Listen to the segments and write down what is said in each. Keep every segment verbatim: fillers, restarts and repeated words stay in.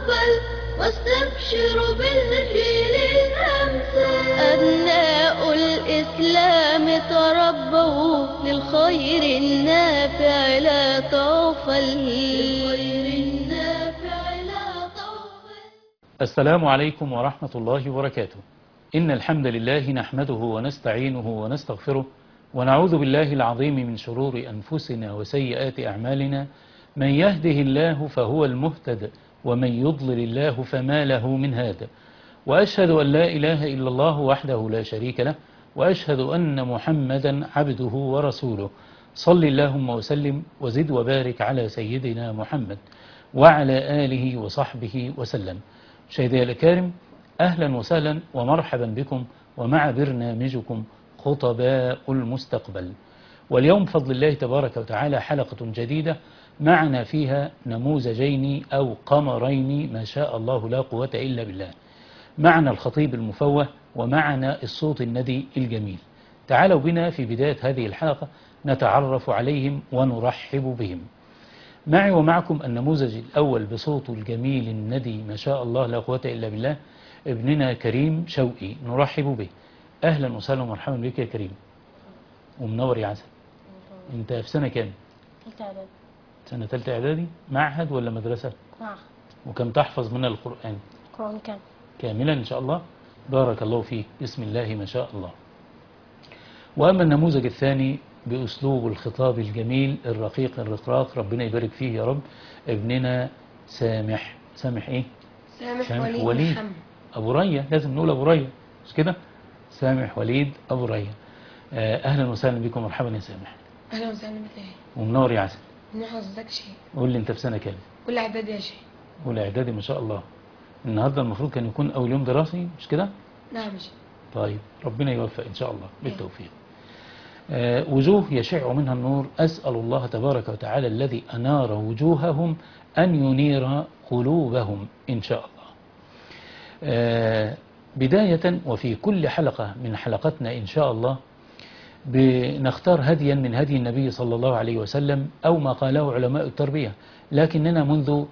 تقبل واستبشر بالجيل الأمثل. أبناء الإسلام تربوا للخير النافع لا تغفل. للخير النافع لا تغفل. السلام عليكم ورحمة الله وبركاته. إن الحمد لله نحمده ونستعينه ونستغفره ونعوذ بالله العظيم من شرور أنفسنا وسيئات أعمالنا. من يهده الله فهو المهتد ومن يضلل الله فما له من هاد. وأشهد أن لا إله إلا الله وحده لا شريك له، وأشهد أن محمدا عبده ورسوله. صل اللهم وسلم وزد وبارك على سيدنا محمد وعلى آله وصحبه وسلم. مشاهدي الكرام، أهلا وسهلا ومرحبا بكم ومع برنامجكم خطباء المستقبل. واليوم بفضل الله تبارك وتعالى حلقة جديدة معنا فيها نموذجين أو قمرين ما شاء الله لا قوة إلا بالله. معنا الخطيب المفوه ومعنا الصوت الندي الجميل. تعالوا بنا في بداية هذه الحلقة نتعرف عليهم ونرحب بهم. معي ومعكم النموذج الأول بصوته الجميل الندي ما شاء الله لا قوة إلا بالله، ابننا كريم شوقي، نرحب به. أهلا وسهلا ومرحبا بك يا كريم، ومنور يا عسل. أنت في سنة كام؟ ثالثة إعدادي. سنة ثالثة إعدادي. معهد ولا مدرسة؟ معهد. وكم تحفظ من القرآن؟ قرآن كامل. كاملا إن شاء الله. بارك الله فيك، بسم الله ما شاء الله. وأما النموذج الثاني بأسلوب الخطاب الجميل الرقيق الرقراق، ربنا يبارك فيه يا رب، ابننا سامح. سامح إيه؟ سامح, سامح وليد, وليد محمد. أبو ريا، لازم نقول أبو ريا مش كده؟ سامح وليد أبو ريا. أهلا وسهلا بكم، مرحبا يا سامح. أهلا وسهلا بك. ومنور يا عسل. من حضرتك شيء. قول لي أنت في سنة كام؟ أولى إعدادي يا شيخ. أولى إعدادي ما شاء الله. النهاردة المفروض كان يكون أول يوم دراسي مش كده؟ نعم يا شيخ. طيب ربنا يوفق إن شاء الله بالتوفيق. آه وجوه يشع منها النور، أسأل الله تبارك وتعالى الذي أنار وجوههم أن ينير قلوبهم إن شاء الله. آه بداية وفي كل حلقة من حلقتنا إن شاء الله بنختار هديا من هدي النبي صلى الله عليه وسلم أو ما قاله علماء التربية، لكننا منذ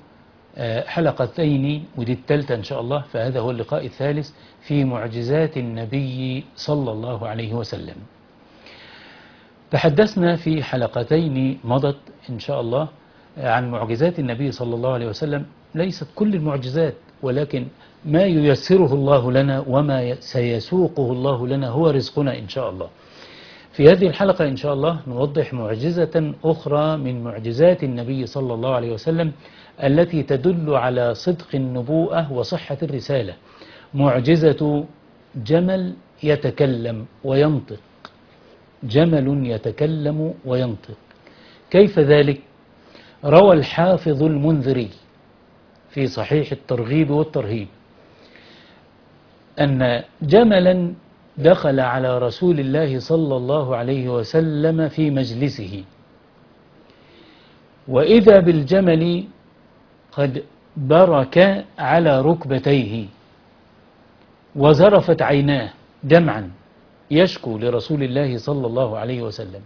حلقتين ودي الثالثة إن شاء الله، فهذا هو اللقاء الثالث في معجزات النبي صلى الله عليه وسلم. تحدثنا في حلقتين مضت إن شاء الله عن معجزات النبي صلى الله عليه وسلم، ليست كل المعجزات ولكن ما ييسره الله لنا وما سيسوقه الله لنا هو رزقنا إن شاء الله. في هذه الحلقة إن شاء الله نوضح معجزة أخرى من معجزات النبي صلى الله عليه وسلم التي تدل على صدق النبوءة وصحة الرسالة. معجزة جمل يتكلم وينطق. جمل يتكلم وينطق. كيف ذلك؟ روى الحافظ المنذري في صحيح الترغيب والترهيب أن جملا دخل على رسول الله صلى الله عليه وسلم في مجلسه، وإذا بالجمل قد برك على ركبتيه وزرفت عيناه دمعا يشكو لرسول الله صلى الله عليه وسلم.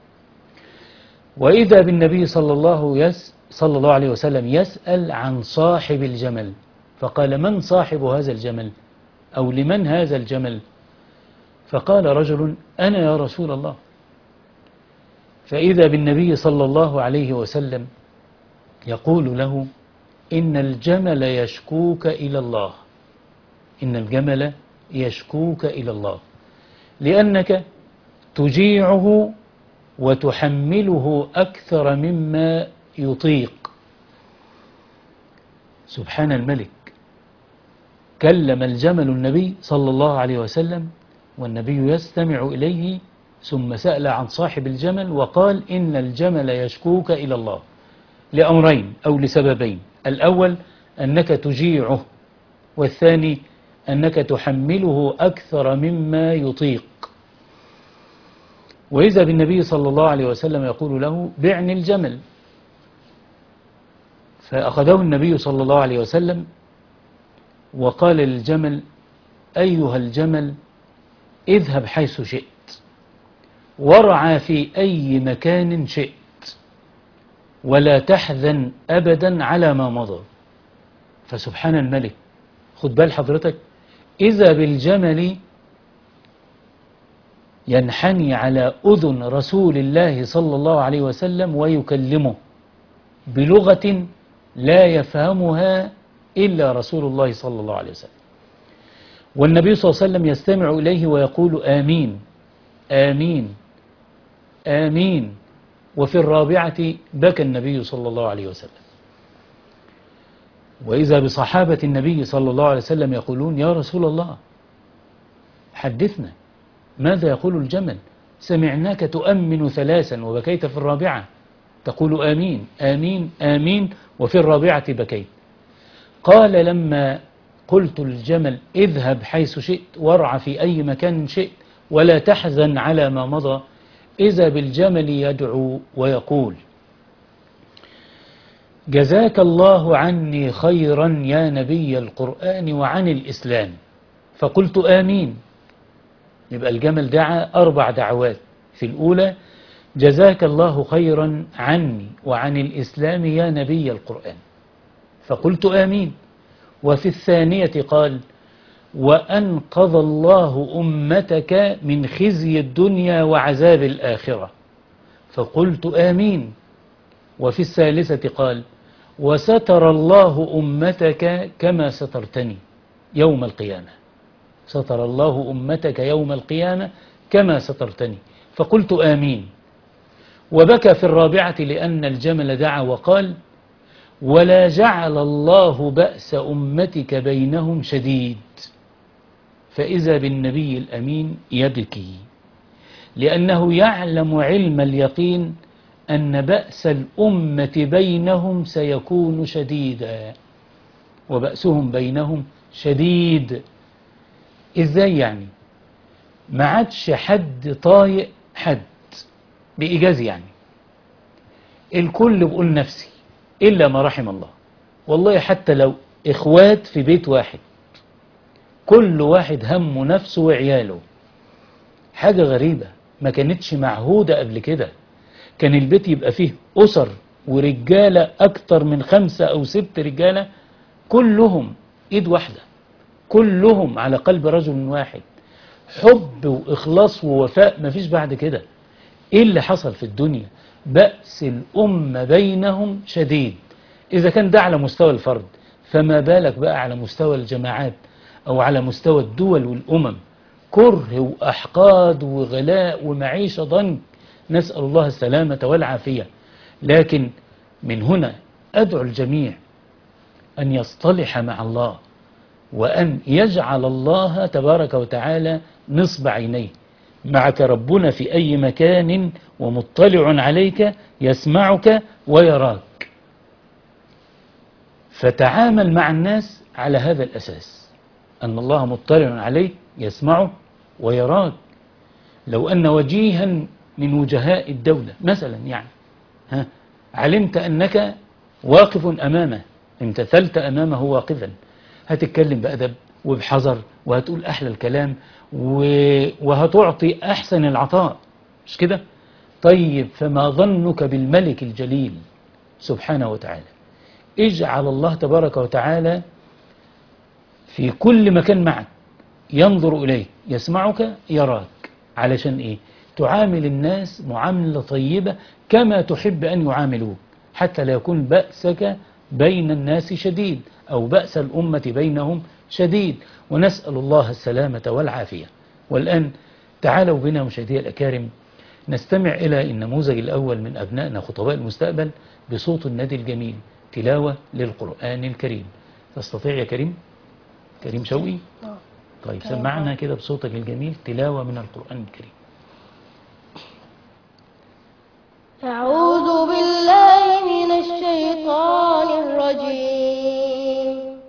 وإذا بالنبي صلى الله, يس صلى الله عليه وسلم يسأل عن صاحب الجمل، فقال: من صاحب هذا الجمل؟ أو لمن هذا الجمل؟ فقال رجل: أنا يا رسول الله. فإذا بالنبي صلى الله عليه وسلم يقول له: إن الجمل يشكوك إلى الله. إن الجمل يشكوك إلى الله لأنك تجيعه وتحمله أكثر مما يطيق. سبحان الملك. كلم الجمل النبي صلى الله عليه وسلم والنبي يستمع إليه، ثم سأل عن صاحب الجمل وقال: إن الجمل يشكوك إلى الله لأمرين أو لسببين: الأول أنك تجيعه، والثاني أنك تحمله أكثر مما يطيق. وإذا بالنبي صلى الله عليه وسلم يقول له: بعني الجمل. فأخذه النبي صلى الله عليه وسلم وقال للجمل: أيها الجمل، اذهب حيث شئت وارعى في أي مكان شئت ولا تحزن أبدا على ما مضى، فسبحان الملك، خد بال حضرتك، إذا بالجمل ينحني على أذن رسول الله صلى الله عليه وسلم ويكلمه بلغة لا يفهمها إلا رسول الله صلى الله عليه وسلم، والنبي صلى الله عليه وسلم يستمع إليه ويقول آمين آمين آمين. وفي الرابعة بكى النبي صلى الله عليه وسلم. وإذا بصحابة النبي صلى الله عليه وسلم يقولون يا رسول الله حدثنا ماذا يقول الجمل، سمعناك تؤمن ثلاثا وبكيت في الرابعة، تقول آمين آمين آمين وفي الرابعة بكيت. قال لما قلت الجمل اذهب حيث شئت وارع في أي مكان شئت ولا تحزن على ما مضى، إذا بالجمل يدعو ويقول جزاك الله عني خيرا يا نبي القرآن وعن الإسلام، فقلت آمين. يبقى الجمل دعا أربع دعوات، في الأولى جزاك الله خيرا عني وعن الإسلام يا نبي القرآن، فقلت آمين. وفي الثانية قال وأنقذ الله أمتك من خزي الدنيا وعذاب الآخرة، فقلت آمين. وفي الثالثة قال وستر الله أمتك كما سترتني يوم القيامة، ستر الله أمتك يوم القيامة كما سترتني، فقلت آمين. وبكى في الرابعة لأن الجمل دعا وقال ولا جعل الله بأس أمتك بينهم شديد، فإذا بالنبي الأمين يبكي لأنه يعلم علم اليقين أن بأس الأمة بينهم سيكون شديدا، وبأسهم بينهم شديد. إزاي يعني؟ ما عادش حد طايق حد بإيجاز، يعني الكل بيقول نفسي إلا ما رحم الله. والله حتى لو إخوات في بيت واحد كل واحد همه نفسه وعياله، حاجة غريبة ما كانتش معهودة قبل كده. كان البيت يبقى فيه أسر ورجالة أكتر من خمسة أو ست رجالة كلهم إيد واحدة، كلهم على قلب رجل واحد، حب وإخلاص ووفاء، ما فيش بعد كده. إيه اللي حصل في الدنيا؟ بأس الأمة بينهم شديد. إذا كان ده على مستوى الفرد، فما بالك بقى على مستوى الجماعات أو على مستوى الدول والأمم؟ كره وأحقاد وغلاء ومعيشة ضنك، نسأل الله السلامة والعافية. لكن من هنا أدعو الجميع أن يصطلح مع الله، وأن يجعل الله تبارك وتعالى نصب عينيه. معك ربنا في أي مكان ومطلع عليك، يسمعك ويراك، فتعامل مع الناس على هذا الأساس، أن الله مطلع عليك يسمعك ويراك. لو أن وجيها من وجهاء الدولة مثلا يعني ها علمت أنك واقف أمامه، امتثلت أمامه واقفا، هتتكلم بأدب وبحذر وهتقول أحلى الكلام وهتعطي أحسن العطاء، مش كده؟ طيب فما ظنك بالملك الجليل سبحانه وتعالى؟ اجعل الله تبارك وتعالى في كل مكان معك، ينظر إليك، يسمعك، يراك. علشان إيه؟ تعامل الناس معاملة طيبة كما تحب أن يعاملوك، حتى لا يكون بأسك بين الناس شديد أو بأس الأمة بينهم شديد، ونسأل الله السلامة والعافية. والآن تعالوا بنا مشاهدي الأكارم نستمع إلى النموذج الأول من أبنائنا خطباء المستقبل بصوت النادي الجميل، تلاوة للقرآن الكريم. تستطيع يا كريم؟ كريم شوقي؟ طيب سمعنا كده بصوتك الجميل تلاوة من القرآن الكريم. أعوذ بالله من الشيطان الرجيم.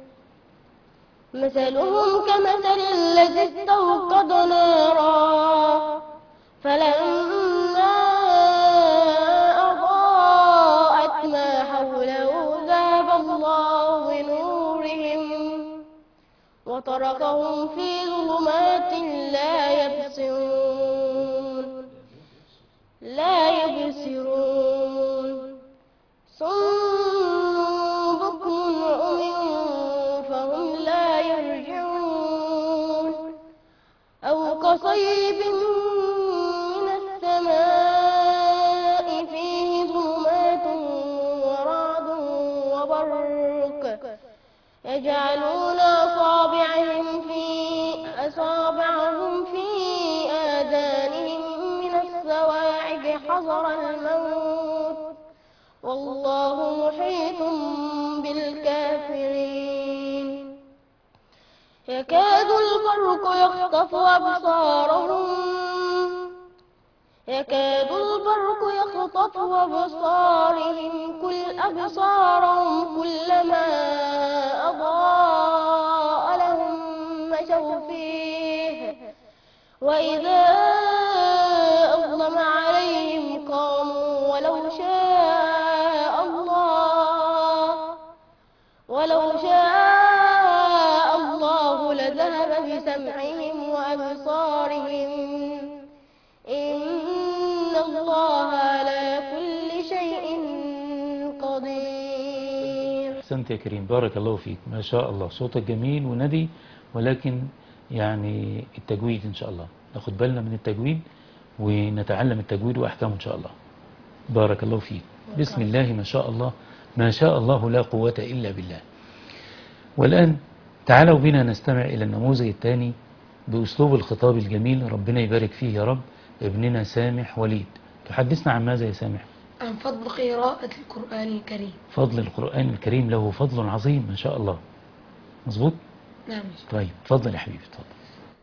مثلهم كمثل الذي استوقد نارا فلما أضاءت ما حوله ذهب الله بنورهم وتركهم في ظلمات لا يبصرون لا يبصرون صم بكم عمي يجعلون أصابعهم في أصابعهم في آذانهم من الصواعق حذر الموت والله محيط بالكافرين يكاد البرق يخطف أبصارهم يكاد البرق يخطف أبصارهم كل أبصارهم كلما أضاء لهم مشوا فيه وإذا أظلم عليهم قاموا ولو شاء الله ولو شاء الله لذهب بسمعهم وأبصارهم إن الله على كل شيء قدير. أحسنت يا كريم، بارك الله فيك، ما شاء الله، صوتك جميل وندي، ولكن يعني التجويد إن شاء الله ناخد بالنا من التجويد ونتعلم التجويد وأحكامه إن شاء الله. بارك الله فيك. بسم الله ما شاء الله، ما شاء الله لا قوة إلا بالله. والآن تعالوا بنا نستمع إلى النموذج الثاني بأسلوب الخطاب الجميل، ربنا يبارك فيه يا رب، ابننا سامح وليد. تحدثنا عن ماذا يا سامح؟ عن فضل قراءة القرآن الكريم. فضل القرآن الكريم، له فضل عظيم ما شاء الله. مظبوط؟ نعم. طيب تفضل يا حبيبي، تفضل.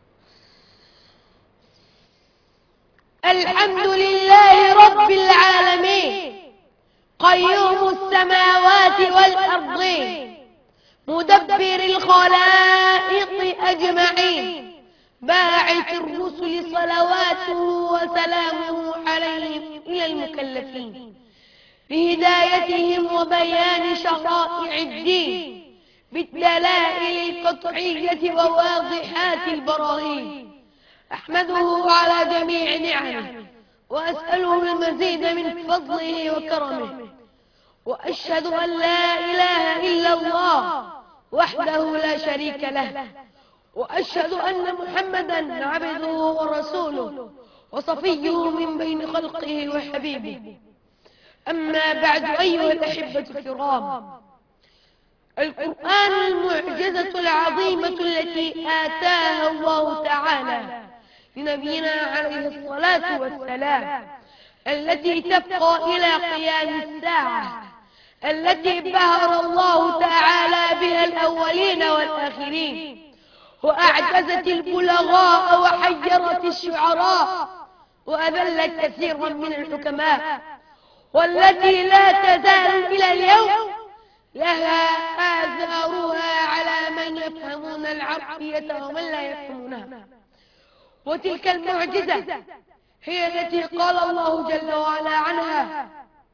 الحمد لله رب العالمين قيوم السماوات والأرضين مدبر الخلائق أجمعين باعث الرسل صلواته وسلامه عليهم إلى المكلفين بهدايتهم وبيان شرائع الدين بالدلائل القطعية وواضحات البراهين. أحمده على جميع نعمه وأسأله المزيد من فضله وكرمه، وأشهد أن لا إله إلا الله وحده لا شريك له، وأشهد أن محمدا عبده ورسوله وصفيه من بين خلقه وحبيبه. أما بعد أيها الأحبة الكرام، القرآن المعجزة العظيمة التي آتاها الله تعالى لنبينا عليه الصلاة والسلام، التي تبقى إلى قيام الساعة، التي بهر الله تعالى بها الأولين والآخرين وأعجزت البلغاء وحيرت الشعراء وأذلت كثيرا من الحكماء، والتي لا تزال إلى اليوم لها آثارها على من يفهمون العربية ومن لا يفهمونها. وتلك المعجزة هي التي قال الله جل وعلا عنها: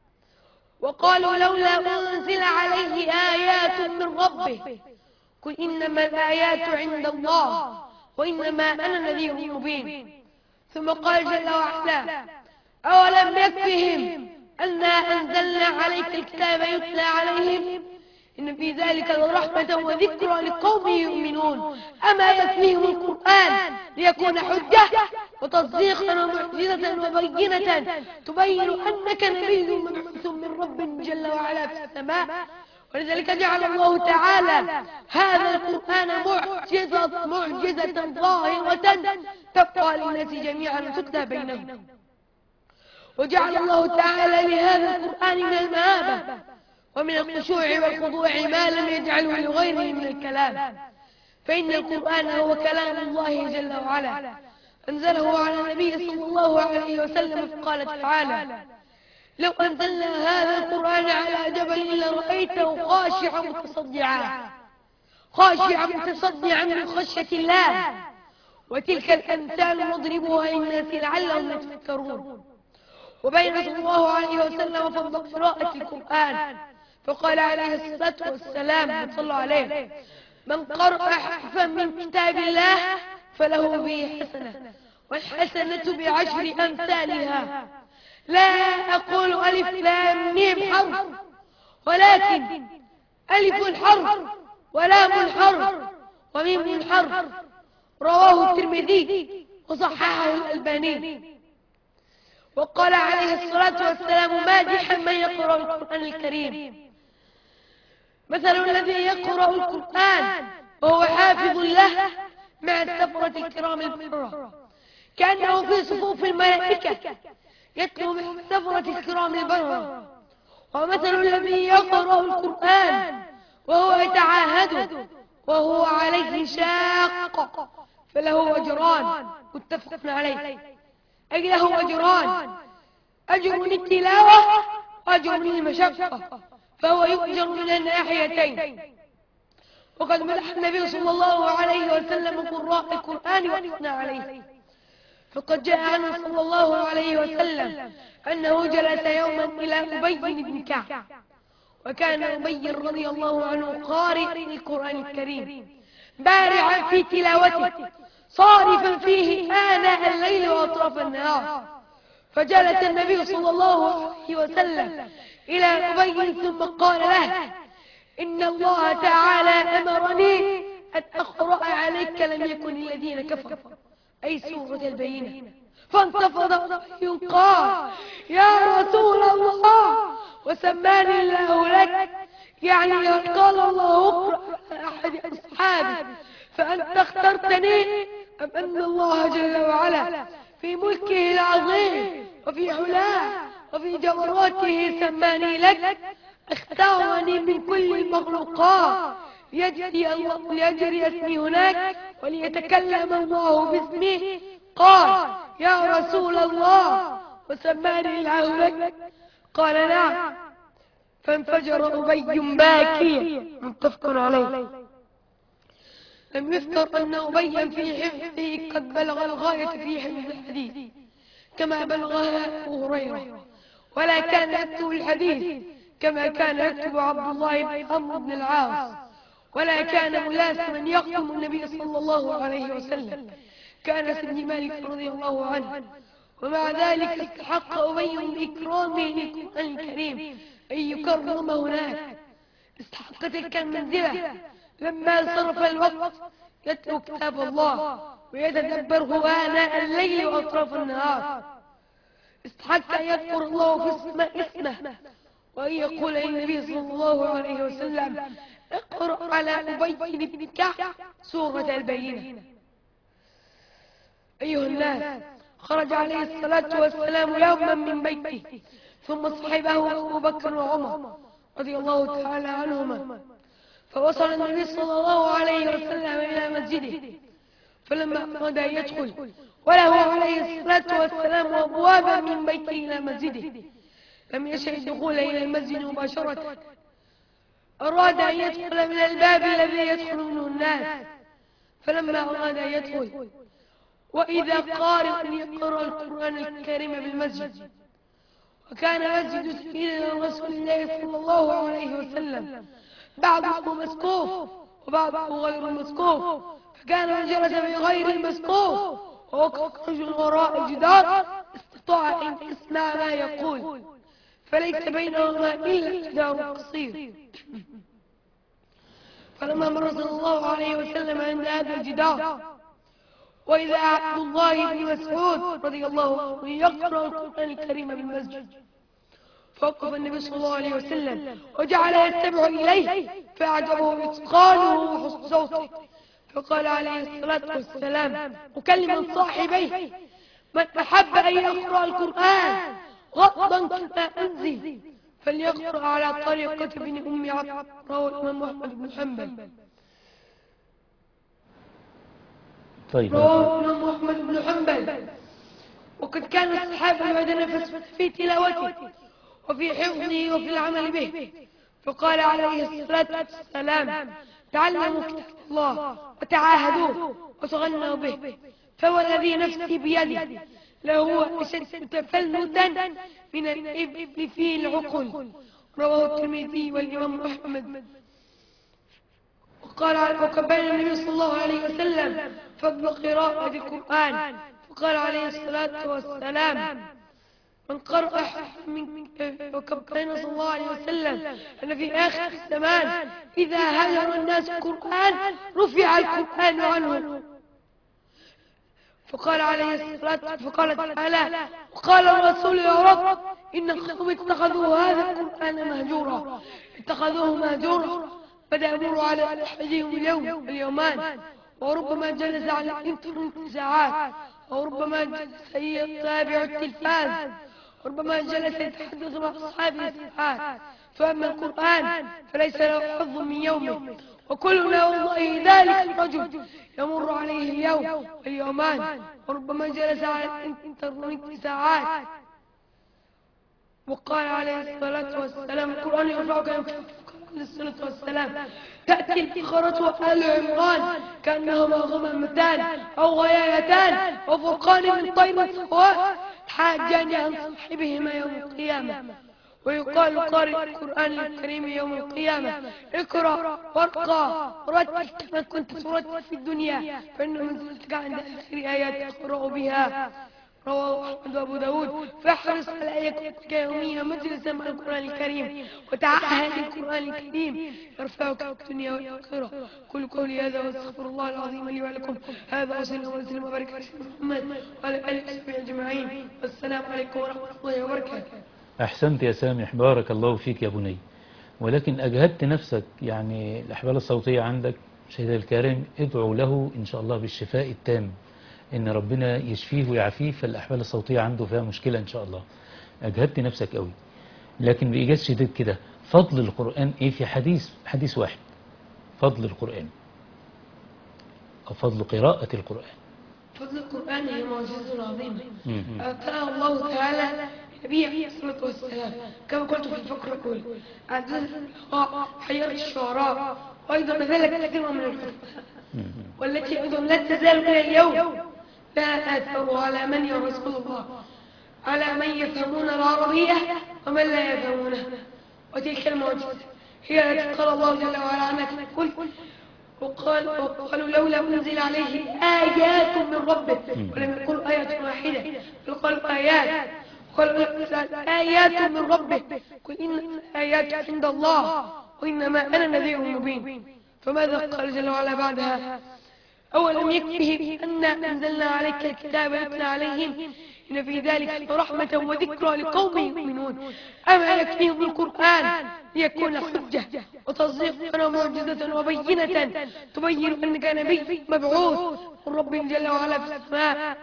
وقالوا لولا أنزل عليه آيات من ربه قل إنما الآيات عند الله وإنما أنا نذير مبين. ثم قال جل وعلا: أولم يكفهم أنا أنزلنا عليك الكتاب يتلى عليهم إن في ذلك لرحمة وذكرى لقوم يؤمنون. أما يكفيهم القرآن ليكون حجة وتصديقا ومعجزة وبينة تبين أنك نبي مبعوث من رب جل وعلا في السماء. ولذلك جعل الله تعالى هذا القرآن معجزة معجزة ظاهرة تبقى للناس جميعا تتلى بينهم. وجعل الله تعالى لهذا القرآن من المهابة ومن الخشوع والخضوع ما لم يجعله لغيره من الكلام، فإن القرآن هو كلام الله جل وعلا أنزله على النبي صلى الله عليه وسلم. فقال تعالى: لو أنزلنا هذا القرآن على جبل لرأيته خاشعا متصدعا خاشعا متصدعا من خشية الله. وتلك الأمثال نضربها للناس لعلهم يتفكرون. وبين صلى الله عليه وسلم فضل قراءة القرآن، فقال عليه الصلاة والسلام صلى الله عليه: من قرأ حرفا من كتاب الله فله به حسنة، والحسنة بعشر أمثالها. لا أقول ألف لام ميم حرف، ولكن ألف حرف ولام حرف وميم حرف. رواه الترمذي وصححه الألباني. وقال عليه الصلاة والسلام مادحا من يقرأ القرآن الكريم: مثل الذي يقرأ القرآن وهو حافظ له مع السفرة الكرام البررة كأنه في صفوف الملائكة يتلو مع السفرة الكرام البررة. ومثل الذي يقرأ القرآن وهو يتعاهده وهو عليه شاق فله أجران متفق عليه، أي له أجران، أجر للتلاوة وأجر للمشقة، فهو يؤجر من الناحيتين. وقد مدح النبي صلى الله عليه وسلم قراء القرآن وأثنى عليه، فقد جاء عنه صلى الله عليه وسلم أنه جلس يوما إلى أبي بن كعب، وكان أبي رضي الله عنه قارئ القرآن الكريم بارعا في تلاوته صارفا فيه آناء الليل وأطراف النهار. فجلس النبي صلى الله عليه وسلم إلى أبي ثم قال له: إن الله تعالى أمرني أن أقرأ عليك لم يكن الذين كفروا، أي سورة البينة. فانتفض أبي قال: يا رسول الله، وسماني الله لك، يعني قال الله اقرأ على أحد أصحابي فأنت اخترتني، أم أن الله جل وعلا في ملكه العظيم وفي علاه وفي جبروته سماني لك، اختارني من كل المخلوقات ليجري الله ليجري اسمي هناك وليتكلم الله باسمه. قال: يا رسول الله، وسماني الله لك؟ قال: نعم. فانفجر أبي باكيا، متفق عليه. لم يذكر أن أبيا في حفظه قد بلغ الغاية في حفظ الحديث كما بلغها أبو هريرة، ولا كان يكتب الحديث كما كان يكتب عبد الله بن عمرو بن العاص، ولا كان ملازما يخدم النبي صلى الله عليه وسلم كأنس بن مالك رضي الله عنه. ومع ذلك استحق أبي بإكرامه للقرآن الكريم أن يكرم هناك، استحق تلك المنزلة لما صرف الوقت يتلو كتاب الله ويتدبره آناء الليل وأطراف النهار. استحق أن يذكر الله في السماء اسمه، وأن يقول للنبي صلى الله عليه وسلم: اقرأ على أبي بن كعب سورة البينة. أيها الناس، خرج عليه الصلاة والسلام يوما من بيته، ثم صحبه أبو بكر وعمر رضي الله تعالى عنهما، فوصل النبي صلى الله عليه وسلم إلى مسجده، فلما أراد أن يدخل وله عليه الصلاة والسلام أبوابا من بيته إلى مسجده لم يشأ الدخول إلى المسجد مباشرة، أراد أن يدخل من الباب الذي يدخل منه الناس. فلما أراد أن يدخل وإذا قارئ يقرأ القرآن الكريم بالمسجد، وكان مسجد سيدنا رسول الله صلى الله عليه وسلم بعضه مسقوف وبعضه غير مسقوف، فكان من جلس في غير المسقوف ووقف رجل وراء الجدار استطاع أن يسمع ما يقول، فليس بينهما إلا جدار قصير. فلما مر صلى الله عليه وسلم عند هذا الجدار وإذا عبد الله بن مسعود رضي الله عنه يقرأ القرآن الكريم بالمسجد، فوقف النبي صلى الله عليه وسلم وجعل يستمع إليه فأعجبه إتقانه وحسن صوته، فقال عليه الصلاة والسلام مكلما صاحبيه: من أحب أن يقرأ القرآن غضا كما أنزل فليقرأ على طريقة ابن أم عبد، رواه الإمام أحمد بن حنبل. طيب. رواه الإمام أحمد بن حنبل. وقد كان الصحابة يتنافس في تلاوته وفي حفظه وفي العمل به، فقال عليه الصلاة والسلام: تعلموا كتاب الله وتعاهدوه وتغنوا به، فهو الذي نفسي بيده لهو أشد تفلتا من الإبل في العقل، رواه الترمذي والإمام أحمد. وقال وكبر النبي صلى الله عليه وسلم فضل قراءة القرآن، فقال عليه الصلاة والسلام: من قرأ من وكبرنا صلى الله عليه وسلم أن في آخر الزمان إذا هجر الناس القرآن رفع القرآن عنه. فقال عليه الصلاة فقال تعالى: وقال الرسول: يا رب إن قوم اتخذوا هذا القرآن مهجورا، اتخذوه مهجورا بدأ يمر على أحدهم اليوم اليومان، وربما جلس على الإنترنت ساعات، وربما جلس يتابع التلفاز، وربما جلس يتحدث مع أصحابه ساعات. فأما القرآن فليس له حظ من يومه، وكلنا والله ذلك الرجل يمر عليه اليوم واليومان، وربما جلس على الإنترنت ساعات. وقال عليه الصلاة والسلام: القرآن يرفعك عليه الصلاة والسلام: تأتي البقرة وآل عمران كأنهما غمامتان أو غيايتان وفرقان من طير سواء تحاجان عن صاحبهما يوم القيامة. ويقال قارئ القرآن الكريم يوم القيامة: اقرأ وارقى ورتل كما كنت ترتل في الدنيا، فإن منزلتك عند آخر آيات تقرأ بها. رواه أحمد وأبو داود. فاحرص على أن يكون لك يوميا مجلسا مع القرآن الكريم، وتعهد القرآن الكريم يرفعك في الدنيا والآخرة. كل قولي هذا واستغفر الله العظيم لي ولكم. هذا وسلم وسلم وبارك على سيدنا محمد وعلى آله وصحبه أجمعين، والسلام عليكم ورحمة الله وبركاته. أحسنت يا سامح، بارك الله فيك يا بني. ولكن أجهدت نفسك، يعني الأحبال الصوتية عندك شهيد الكريم ادعو له إن شاء الله بالشفاء التام، إن ربنا يشفيه ويعافيه. فالأحبال الصوتية عنده فيها مشكلة إن شاء الله. أجهدت نفسك قوي، لكن بإيجاز شديد كده. فضل القرآن إيه في حديث حديث واحد؟ فضل القرآن أو فضل قراءة القرآن. فضل القرآن هي معجزة عظيمة أعطاها الله تعالى النبي عليه الصلاة والسلام، كما قلت في الفقرة الأولى: أعجاز الإلقاء، حياة الشعراء، وأيضا ذلك كثير من الحفظ، والتي أيضا لا تزال إلى اليوم لا أثر على من يا رسول الله، على من يفهمون العربية ومن لا يفهمونها. وتلك المعجزة هي التي قال الله جل وعلا عنها كل وقال وقالوا لولا أنزل عليه آيات من ربه، ولم يقولوا آيات واحدة بل قالوا آيات، قالوا آيات من ربه، قل إن الآيات عند الله وإنما أنا نذير مبين. فماذا قال جل وعلا بعدها؟ أولم يكفه أن أنزلنا عليك الكتاب يتلى عليهم إن في ذلك رحمة وذكرى لقوم يؤمنون. أما يكفيهم القرآن ليكون حجة وتصديقا ومعجزة وبينة تبين أنك نبي مبعوث من رب جل وعلا في السماء.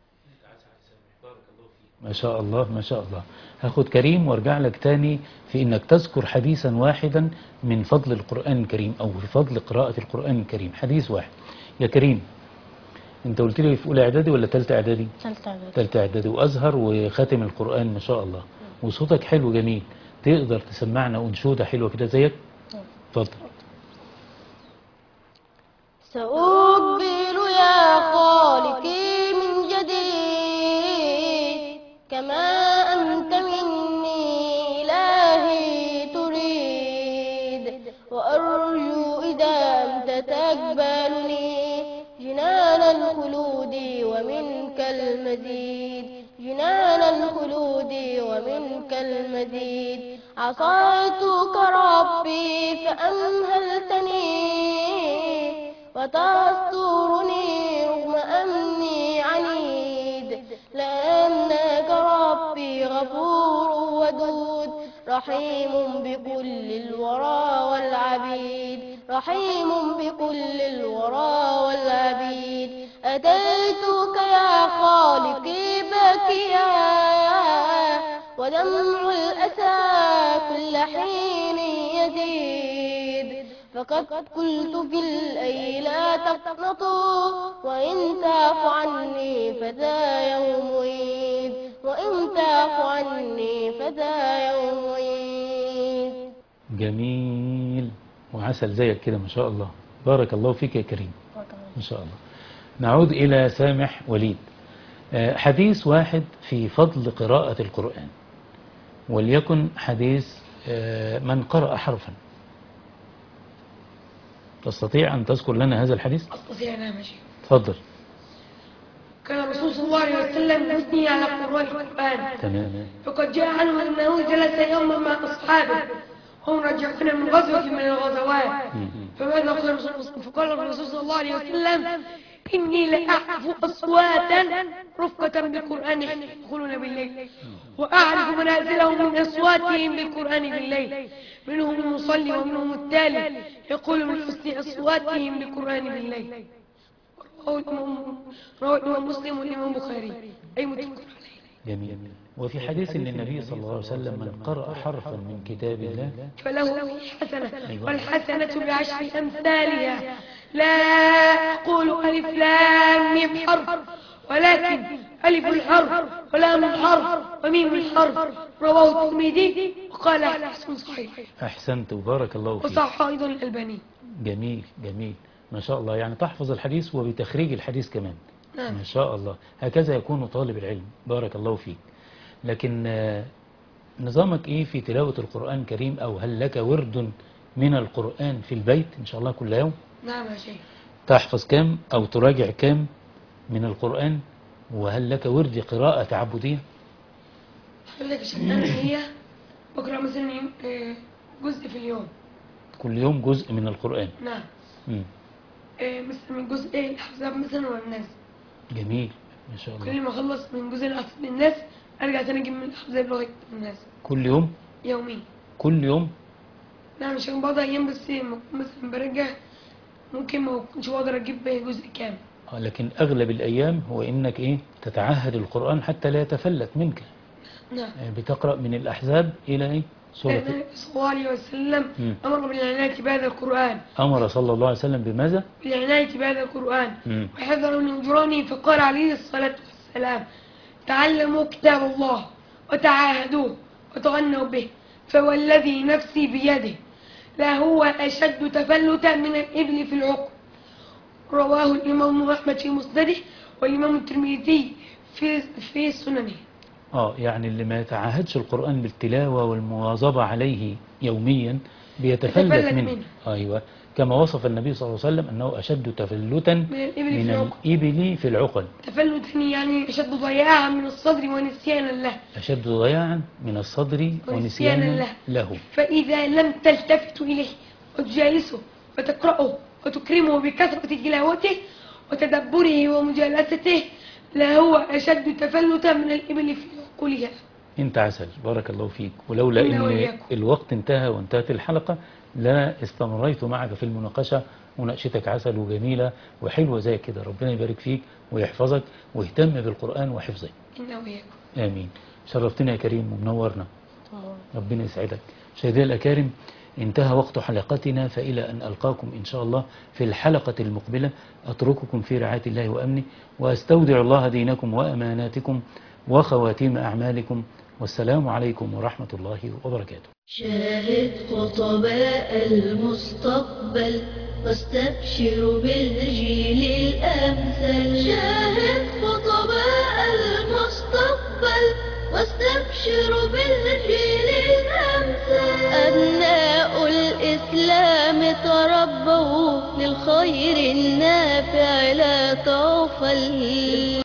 ما شاء الله ما شاء الله. هاخد كريم وارجع لك تاني في انك تذكر حديثا واحدا من فضل القرآن الكريم او في فضل قراءة القرآن الكريم. حديث واحد يا كريم. انت قلت لي في اولى اعدادي ولا ثالثه اعدادي؟ ثالثه اعدادي. ثالثه اعدادي وازهر وخاتم القرآن ما شاء الله، وصوتك حلو جميل. تقدر تسمعنا انشوده حلوه كده زيك؟ اتفضل. سأقبل يا خالقي من جديد كما أنت مني إلهي تريد، وأرجو إذا أنت تقبلني جنان الخلود ومنك المزيد، جنان الخلود ومنك المزيد. عصيتك ربي فأمهلتني وتسترني رغم أني عنيد، لأنك ربي غفور ودود رحيم بكل الورى والعبيد، رحيم بكل الورى والعبيد. أتيتك يا خالقي باكيا ودمع الأسى كل حين يزيد، فقد قلت في الليل لا تقنطوا وإن تعف عني فذا يوم عيد، وإن تعف عني فذا يوم عيد. جميل وعسل زيك كده ما شاء الله. بارك الله فيك يا كريم ما شاء الله. نعود إلى سامح وليد. حديث واحد في فضل قراءة القرآن، وليكن حديث من قرأ حرفا. تستطيع أن تذكر لنا هذا الحديث؟ أستطيع نعم يا شيخ. تفضل. كان الرسول صلى الله عليه وسلم يثني على قراء القرآن. تمام. فقد جاء عنه أنه جلس يوما مع أصحابه هم رجعون من غزوة من الغزوات. فماذا قال الرسول؟ فقال الرسول صلى الله عليه وسلم: إني لأعرف أصواتا رفقة بالقرآن يدخلون بالليل وأعرف منازلهم من أصواتهم بالقرآن بالليل منهم المصلي ومنهم التالي يقول من حسن أصواتهم بالقرآن بالليل. رواه الإمام مسلم والإمام البخاري أي متفق عليه. جميل. وفي حديث ان النبي صلى الله عليه وسلم من قرأ حرفا من كتاب الله فله حسنة والحسنة بعشر أمثالها لا أقول ألف لام ميم حرف ولكن ألف الحرف ولام الحرف وميم الحرف. رواه الترمذي وقال حسن صحيح. أحسنت وبارك الله فيك. وصح أيضا الألباني. جميل جميل ما شاء الله، يعني تحفظ الحديث وبتخريج الحديث كمان. نعم. ما شاء الله، هكذا يكون طالب العلم. بارك الله فيك. لكن نظامك ايه في تلاوة القرآن الكريم، او هل لك ورد من القرآن في البيت ان شاء الله كل يوم؟ نعم يا شيخ. تحفظ كم او تراجع كم من القرآن، وهل لك ورد قراءة تعبدية؟ حضرتك يا شيخ أنا هي بقرأ مثلا جزء في اليوم. كل يوم جزء من القرآن. نعم. مم. مثلا من جزء الأحزاب مثلا والناس. جميل ما شاء الله. كل ما أخلص من جزء الأحزاب للناس أرجع تاني أجيب من الأحزاب لغاية الناس. كل يوم؟ يومي. كل يوم؟ نعم عشان بعض أيام بس مثلا برجع ممكن ما كنتش بقدر أجيب جزء كامل. آه لكن أغلب الأيام هو إنك إيه تتعهد القرآن حتى لا يتفلت منك. نعم. بتقرأ من الأحزاب إلى إيه؟ سورة النبي صلى الله عليه وسلم أمر بالعناية بهذا القرآن. أمر صلى الله عليه وسلم بماذا؟ بالعناية بهذا القرآن مم. وحذر من جرانه فقال عليه الصلاة والسلام تعلموا كتاب الله وتعاهدوه وتغنوا به فوالذي نفسي بيده لهو أشد تفلتا من الإبل في العقل. رواه الإمام أحمد في مسنده والإمام الترمذي في في سننه. آه يعني اللي ما يتعاهدش القرآن بالتلاوة والمواظبة عليه يوميا بيتفلت يتفلت منه. منه. أيوة كما وصف النبي صلى الله عليه وسلم أنه أشد تفلتا من الإبل في من العقل. الإبل في العقل. تفلت يعني أشد ضياعا من الصدر ونسيانا له. أشد ضياعا من الصدر ونسيانا له. فإذا لم تلتفت إليه وتجالسه وتقرأه وتكرمه بكثرة تلاوته وتدبره ومجالسته لهو أشد تفلتا من الإبل في عقولها. انت عسل بارك الله فيك. ولولا إنه ان وإياكم. الوقت انتهى وانتهت الحلقة لا استمريت معك في المناقشة. مناقشتك عسل وجميلة وحلوة زي كده. ربنا يبارك فيك ويحفظك واهتم بالقرآن وحفظه. إنه وإياكم. آمين. شرفتنا يا كريم ومنورنا. ربنا يسعدك. مشاهدينا الأكارم انتهى وقت حلقتنا، فإلى أن ألقاكم إن شاء الله في الحلقة المقبلة أترككم في رعاية الله وأمنه وأستودع الله دينكم وأماناتكم وخواتيم أعمالكم والسلام عليكم ورحمة الله وبركاته. شاهد خطباء المستقبل واستبشر بالجيل الأمثل. شاهد خطباء المستقبل واستبشر بالجيل الأمثل. أبناء الإسلام تربوا للخير النافع لا تغفل.